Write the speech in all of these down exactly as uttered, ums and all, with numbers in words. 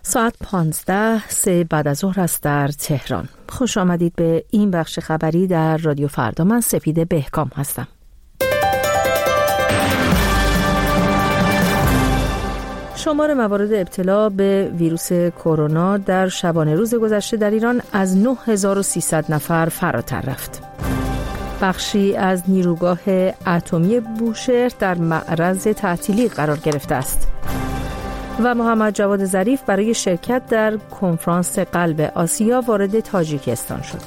ساعت پانزده سه بعد از ظهر است در تهران. خوش آمدید به این بخش خبری در رادیو فردا. من سپید بهکام هستم. شمار موارد ابتلا به ویروس کرونا در شبانه روز گذشته در ایران از نه هزار و سیصد نفر فراتر رفت. بخشی از نیروگاه اتمی بوشهر در معرض تعطیلی قرار گرفته است. و محمد جواد ظریف برای شرکت در کنفرانس قلب آسیا وارد تاجیکستان شد.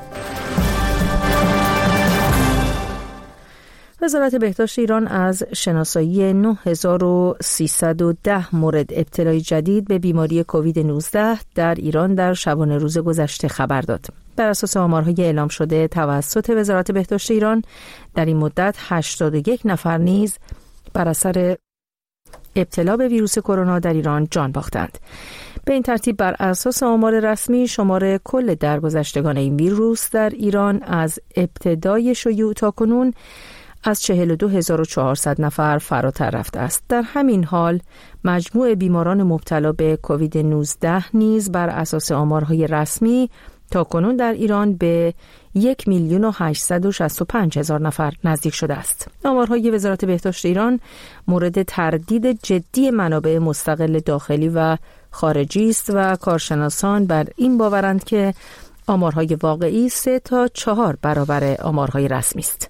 وزارت بهداشت ایران از شناسایی نه هزار و سیصد و ده مورد ابتلای جدید به بیماری کووید نوزده در ایران در شبانه روز گذشته خبر داد. بر اساس آمارهای اعلام شده توسط وزارت بهداشت ایران در این مدت هشتاد و یک نفر نیز بر اثر ابتلا به ویروس کرونا در ایران جان باختند. به این ترتیب بر اساس آمار رسمی شمار کل درگذشتگان این ویروس در ایران از ابتدای شیوع تا کنون از چهل و دو هزار و چهارصد نفر فراتر رفته است. در همین حال مجموع بیماران مبتلا به کووید نوزده نیز بر اساس آمارهای رسمی تا کنون در ایران به یک میلیون و هشتصد و شصت و پنج هزار نفر نزدیک شده است. آمارهای وزارت بهداشت ایران مورد تردید جدی منابع مستقل داخلی و خارجی است و کارشناسان بر این باورند که آمارهای واقعی سه تا چهار برابر آمارهای رسمی است.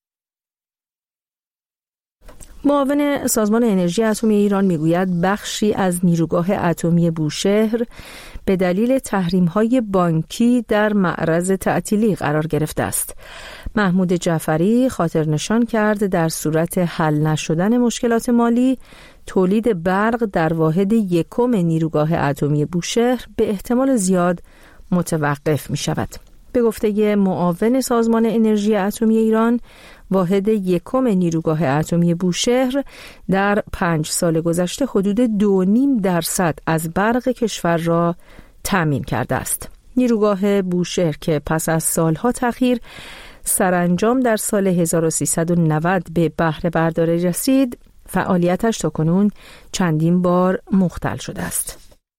معاون سازمان انرژی اتمی ایران میگوید بخشی از نیروگاه اتمی بوشهر به دلیل تحریم‌های بانکی در معرض تعطیلی قرار گرفته است. محمود جعفری خاطر نشان کرد در صورت حل نشدن مشکلات مالی، تولید برق در واحد یکم نیروگاه اتمی بوشهر به احتمال زیاد متوقف می شود. به گفته معاون سازمان انرژی اتمی ایران، واحد یکم نیروگاه اتمی بوشهر در پنج سال گذشته حدود دو نیم درصد از برق کشور را تامین کرده است. نیروگاه بوشهر که پس از سالها تأخیر سرانجام در سال هزار و سیصد و نود به بهره برداری رسید، فعالیتش تاکنون چندین بار مختل شده است.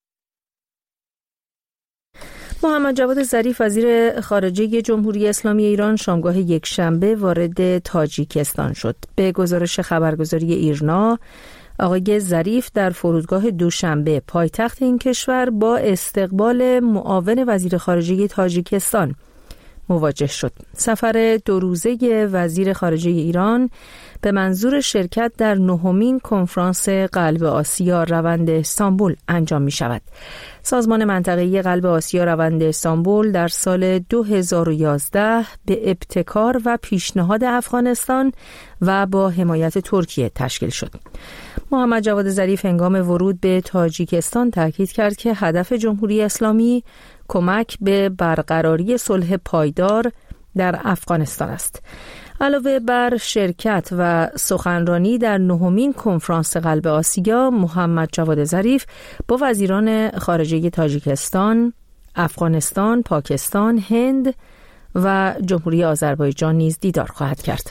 محمد جواد ظریف وزیر خارجه جمهوری اسلامی ایران شامگاه یکشنبه وارد تاجیکستان شد. به گزارش خبرگزاری ایرنا، آقای ظریف در فرودگاه دوشنبه پایتخت این کشور با استقبال معاون وزیر خارجه تاجیکستان مواجه شد. سفر دو روزه وزیر خارجه ایران به منظور شرکت در نهمین کنفرانس قلب آسیا روند استانبول انجام می شود. سازمان منطقه‌ای قلب آسیا روند استانبول در سال دو هزار و یازده به ابتکار و پیشنهاد افغانستان و با حمایت ترکیه تشکیل شد. محمد جواد ظریف هنگام ورود به تاجیکستان تاکید کرد که هدف جمهوری اسلامی کمک به برقراری صلح پایدار در افغانستان است. علاوه بر شرکت و سخنرانی در نهمین کنفرانس قلب آسیا، محمد جواد ظریف با وزیران خارجه تاجیکستان، افغانستان، پاکستان، هند و جمهوری آذربایجان نیز دیدار خواهد کرد.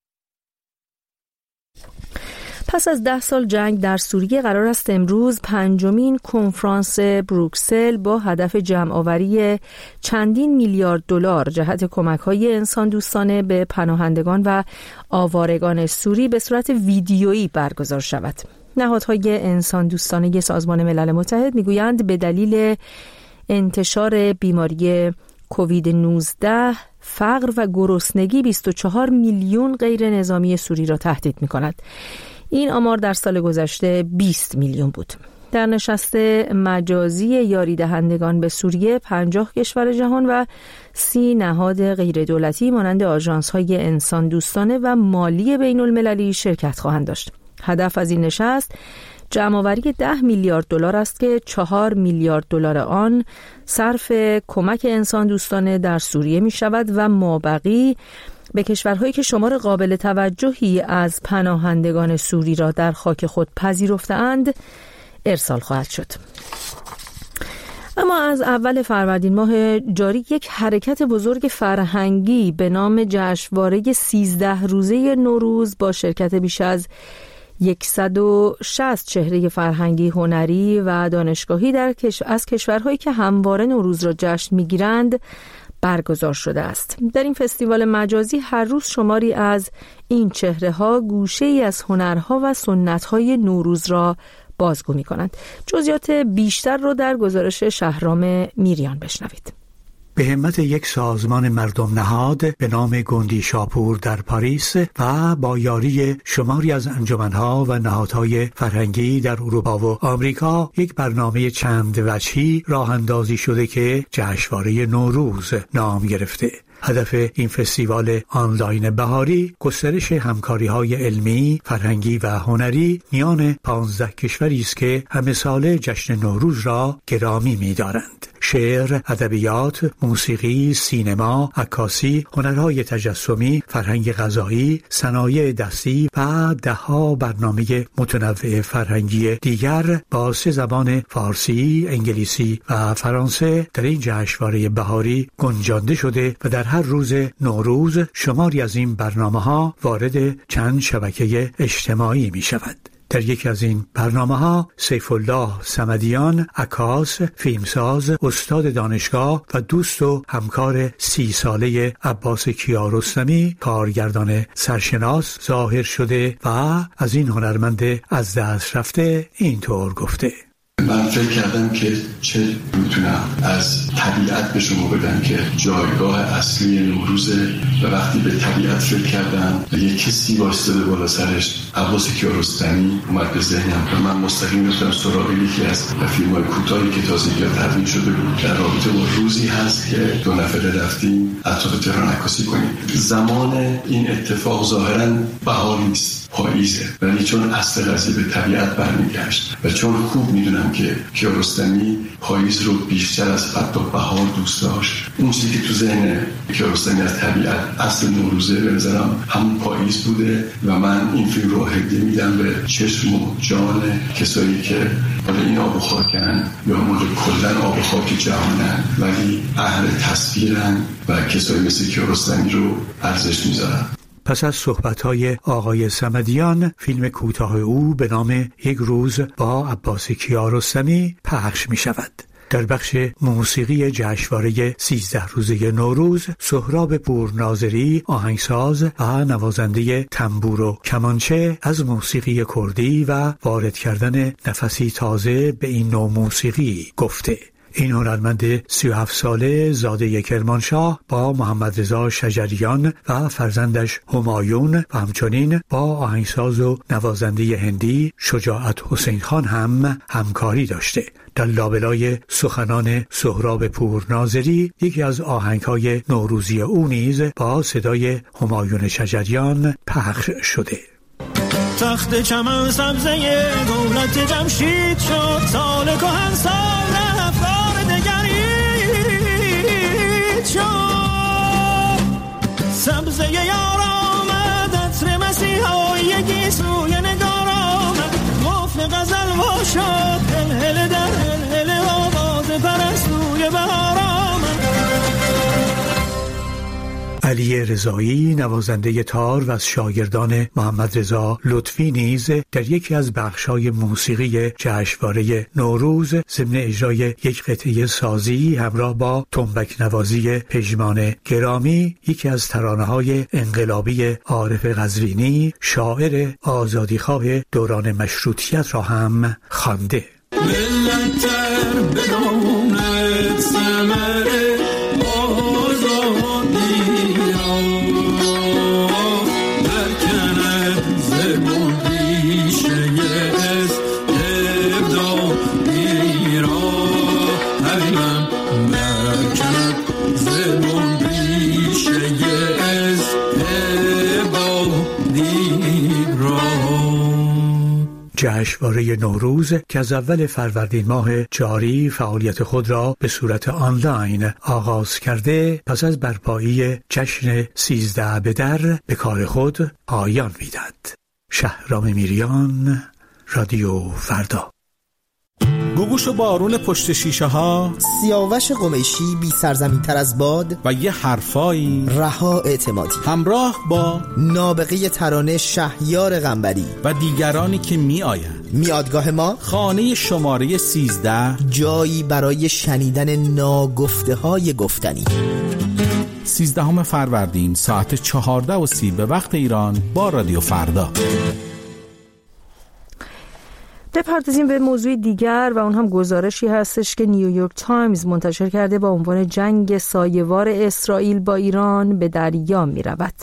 پس از ده سال جنگ در سوریه قرار است امروز پنجمین کنفرانس بروکسل با هدف جمع‌آوری چندین میلیارد دلار جهت کمک‌های انسان دوستانه به پناهندگان و آوارگان سوری به صورت ویدیویی برگزار شود. نهادهای انسان دوستانه سازمان ملل متحد میگویند به دلیل انتشار بیماری کووید نوزده فقر و گرسنگی بیست و چهار میلیون غیر نظامی سوری را تهدید می‌کند. این آمار در سال گذشته بیست میلیون بود. در نشست مجازی یاری دهندگان به سوریه، پنجاه کشور جهان و سی نهاد غیر دولتی مانند آژانس‌های انسان دوستانه و مالی بین المللی شرکت خواهند داشت. هدف از این نشست جمع‌آوری ده میلیارد دلار است که چهار میلیارد دلار آن صرف کمک انسان دوستانه در سوریه می شود و مابقی به کشورهایی که شمار قابل توجهی از پناهندگان سوری را در خاک خود پذیرفته‌اند ارسال خواهد شد. اما از اول فروردین ماه جاری یک حرکت بزرگ فرهنگی به نام جشنواره سیزده روزه نوروز با شرکت بیش از صد و شصت چهره فرهنگی، هنری و دانشگاهی در کش... از کشورهایی که همواره نوروز را جشن می‌گیرند برگزار شده است. در این فستیوال مجازی هر روز شماری از این چهره‌ها گوشه‌ای از هنرها و سنت‌های نوروز را بازگو می‌کنند. جزئیات بیشتر رو در گزارش شهرام میریان بشنوید. به همت یک سازمان مردم نهاد به نام گندی شاپور در پاریس و با یاری شماری از انجمنها و نهادهای فرهنگی در اروپا و آمریکا یک برنامه چند وجهی راه اندازی شده که جشنواره نوروز نام گرفته. هدف این فستیوال آنلاین بهاری گسترش همکاری‌های علمی، فرهنگی و هنری میان پانزده کشوری است که همه ساله جشن نوروز را گرامی می‌دارند. شعر، ادبیات، موسیقی، سینما، عکاسی، هنرهای تجسمی، فرهنگ غذایی، صنایع دستی و ده‌ها برنامه متنوع فرهنگی دیگر با سه زبان فارسی، انگلیسی و فرانسه در این جشنواره بهاری گنجانده شده و در هر روز نوروز شماری از این برنامه‌ها وارد چند شبکه اجتماعی می‌شود. در یکی از این برنامه‌ها سیف الله صمدیان، عکاس، فیلمساز، استاد دانشگاه و دوست و همکار سی ساله عباس کیارستمی، کارگردان سرشناس ظاهر شده و از این هنرمند از دست رفته اینطور گفته: من فکر کردم که چه میتونم از طبیعت به شما بدم که جایگاه اصلی نوروزه و وقتی به طبیعت فکر کردم یک کسی وایستاده بالا سرش، عباس کیارستمی اومد به ذهنم و من مستقیم رفتم سراغ یکی از فیلم‌های کوتاهی که تازگی تدوین شده بود در رابطه با روزی هست که دو نفره رفتیم اطراف تهران عکاسی کنیم. زمان این اتفاق ظاهراً بهار نیست، پاییزه، ولی چون اصل قضیه به طبیعت برمیگشت و چون خوب میدونم که کیارستمی پاییز رو بیشتر از حتی بهار دوست داشت، اون چیزی که تو ذهن کیارستمی از طبیعت اصل نوروزه به نظرم همون پاییز بوده و من این فیلم رو هدیه میدم به چشم و جان کسایی که حالا این آب و خاکن یا مورد کلن آب و خاک جهانن ولی اهل تصویرن و کسایی مثل کیارستمی رو ارزش میذارن. پس از صحبت‌های آقای صمدیان، فیلم کوتاه او به نام یک روز با عباس کیارستمی پخش می شود. در بخش موسیقی جشنواره سیزده روزه نوروز، سهراب پورناظری، آهنگساز و نوازنده تنبور و کمانچه از موسیقی کردی و وارد کردن نفسی تازه به این نوع موسیقی گفته. این هنرمند سی و هفت ساله زاده کرمانشاه با محمد رضا شجریان و فرزندش همایون و همچنین با آهنگساز و نوازنده هندی شجاعت حسین خان هم همکاری داشته. در لابلای سخنان سهراب پورناظری، یکی از آهنگ‌های نوروزی او نیز با صدای همایون شجریان پخش شده. تخت چمن سبزه دولت جمشید شد، سال کهن سال رفت بار دگرید شد. سبزه یار آمد عطر مسیحای گیسوی نگار آمد، قفل غزل وا شد، هل هل در هل هل آواز پرستوی بهار آمد. علی رضایی، نوازنده تار و از شاگردان محمد رضا لطفی نیز در یکی از بخش‌های موسیقی جشنواره نوروز ضمن اجرای یک قطعه سازی همراه با تنبک نوازی پژمان گرامی، یکی از ترانه‌های انقلابی عارف قزوینی، شاعر آزادیخواه دوران مشروطیت را هم خوانده. ملتر بدانت ثمره جشنواره نوروز که از اول فروردین ماه جاری فعالیت خود را به صورت آنلاین آغاز کرده، پس از برپایی جشن سیزده بدر به کار خود پایان می‌دهد. شهرام میریان، رادیو فردا. گوگوش و بارون پشت شیشه ها، سیاوش قمیشی بی سرزمین تر از باد و یه حرفایی رها اعتمادی، همراه با نابغه ترانه شهیار قنبری و دیگرانی که می آیند. میادگاه ما خانه شماره سیزده، جایی برای شنیدن ناگفته های گفتنی. سیزدهم فروردین ساعت چهارده و سی به وقت ایران با رادیو فردا. بپردازیم به موضوع دیگر و اون هم گزارشی هستش که نیویورک تایمز منتشر کرده با عنوان جنگ سایه‌وار اسرائیل با ایران به دریا می رود.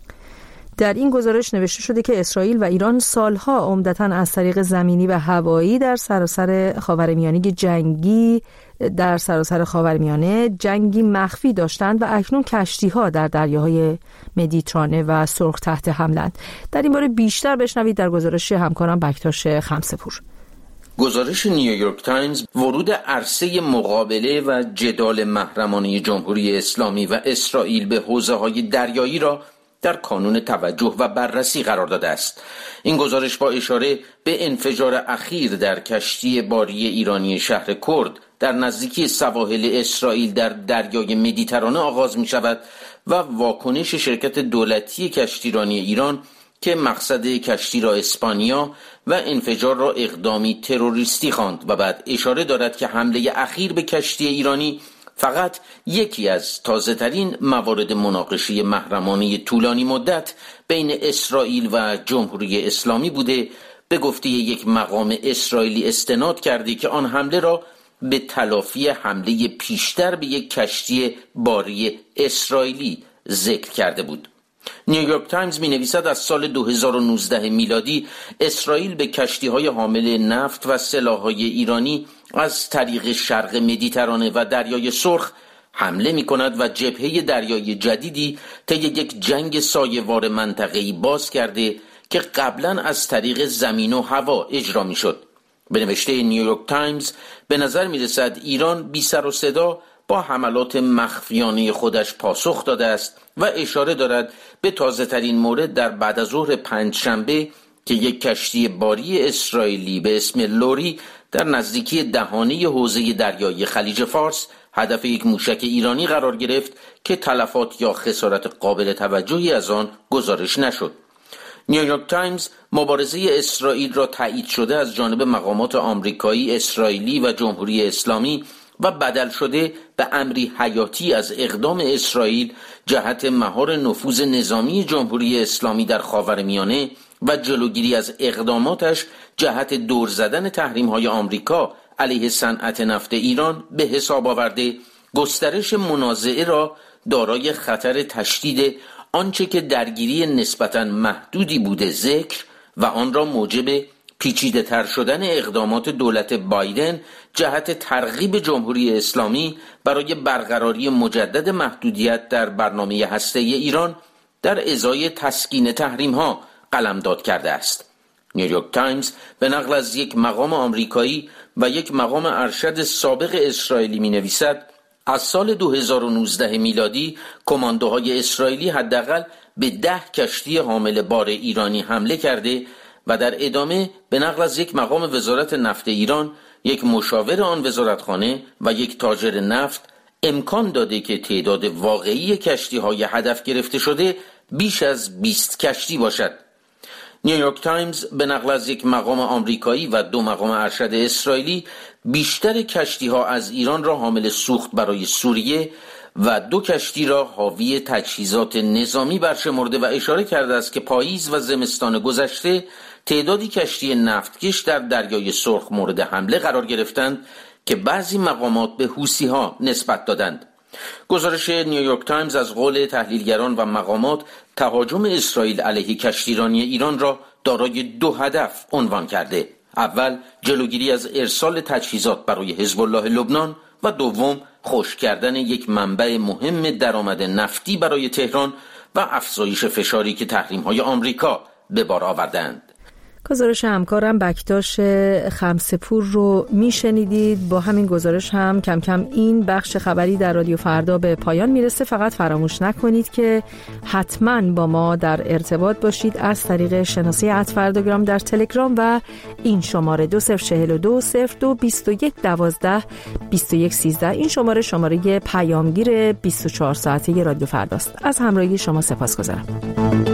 در این گزارش نوشته شده که اسرائیل و ایران سالها عمدتاً از طریق زمینی و هوایی در سراسر خاورمیانه جنگی در سراسر خاورمیانه جنگی مخفی داشتند و اکنون کشتی‌ها در دریاهای مدیترانه و سرخ تحت حملند. در این باره بیشتر بشنوید در گزارش همکارم بکتاش خمسه‌پور. گزارش نیویورک تایمز ورود عرصه مقابله و جدال محرمانه جمهوری اسلامی و اسرائیل به حوزه‌های دریایی را در کانون توجه و بررسی قرار داده است. این گزارش با اشاره به انفجار اخیر در کشتی باری ایرانی شهر کرد در نزدیکی سواحل اسرائیل در دریای مدیترانه آغاز می شود و واکنش شرکت دولتی کشتیرانی ایران که مقصد کشتی را اسپانیا و انفجار را اقدامی تروریستی خواند و بعد اشاره دارد که حمله اخیر به کشتی ایرانی فقط یکی از تازه‌ترین موارد مناقشه محرمانه طولانی مدت بین اسرائیل و جمهوری اسلامی بوده، به گفته یک مقام اسرائیلی استناد کرده که آن حمله را به تلافی حمله پیشتر به یک کشتی باری اسرائیلی ذکر کرده بود. نیویورک تایمز می نویسد از سال دو هزار و نوزده میلادی اسرائیل به کشتی‌های حامل نفت و سلاح‌های ایرانی از طریق شرق مدیترانه و دریای سرخ حمله می کند و جبهه دریایی جدیدی طی یک جنگ سایه‌وار منطقه‌ای باز کرده که قبلا از طریق زمین و هوا اجرا می شد. به نوشته نیویورک تایمز به نظر می رسد ایران بی سر و صدا با حملات مخفیانه خودش پاسخ داده است و اشاره دارد به تازه ترین مورد در بعد از ظهر پنجشنبه که یک کشتی باری اسرائیلی به اسم لوری در نزدیکی دهانه حوزه دریایی خلیج فارس هدف یک موشک ایرانی قرار گرفت که تلفات یا خسارت قابل توجهی از آن گزارش نشد. نیویورک تایمز مبارزه اسرائیل را تایید شده از جانب مقامات آمریکایی، اسرائیلی و جمهوری اسلامی و بدل شده به امری حیاتی از اقدام اسرائیل جهت مهار نفوذ نظامی جمهوری اسلامی در خاورمیانه و جلوگیری از اقداماتش جهت دور زدن تحریم‌های آمریکا علیه صنعت نفت ایران به حساب آورده، گسترش منازعه را دارای خطر تشدید آنچه که درگیری نسبتاً محدودی بوده ذکر و آن را موجب پیچیده تر شدن اقدامات دولت بایدن جهت ترغیب جمهوری اسلامی برای برقراری مجدد محدودیت در برنامه هسته‌ای ایران در ازای تسکین تحریم‌ها قلمداد کرده است. نیویورک تایمز به نقل از یک مقام آمریکایی و یک مقام ارشد سابق اسرائیلی می‌نویسد از سال دو هزار و نوزده میلادی کماندوهای اسرائیلی حداقل به ده کشتی حامل بار ایرانی حمله کرده و در ادامه به نقل از یک مقام وزارت نفت ایران، یک مشاور آن وزارتخانه و یک تاجر نفت امکان داده که تعداد واقعی کشتی‌های هدف گرفته شده بیش از بیست کشتی باشد. نیویورک تایمز به نقل از یک مقام آمریکایی و دو مقام ارشد اسرائیلی بیشتر کشتی‌ها از ایران را حامل سوخت برای سوریه و دو کشتی را حاوی تجهیزات نظامی برشمرده و اشاره کرده است که پاییز و زمستان گذشته تعدادی کشتی نفتکش در دریای سرخ مورد حمله قرار گرفتند که بعضی مقامات به حوثی‌ها نسبت دادند. گزارش نیویورک تایمز از قول تحلیلگران و مقامات تهاجم اسرائیل علیه کشتیرانی ایران را دارای دو هدف عنوان کرده: اول جلوگیری از ارسال تجهیزات برای حزب الله لبنان و دوم خشک کردن یک منبع مهم درآمد نفتی برای تهران و افزایش فشاری که تحریم‌های آمریکا به بار آوردند. گزارش همکارم بکتاش خمسپور رو میشنیدید. با همین گزارش هم کم کم این بخش خبری در رادیو فردا به پایان میرسه. فقط فراموش نکنید که حتما با ما در ارتباط باشید از طریق شناسه ات فرداگرام در تلگرام و این شماره دو صفر چهل و دو صفر دو بیست و یک دوازده بیست و یک سیزده. این شماره شماره پیامگیر بیست و چهار ساعته رادیو فرداست. از همراهی شما سپاسگزارم.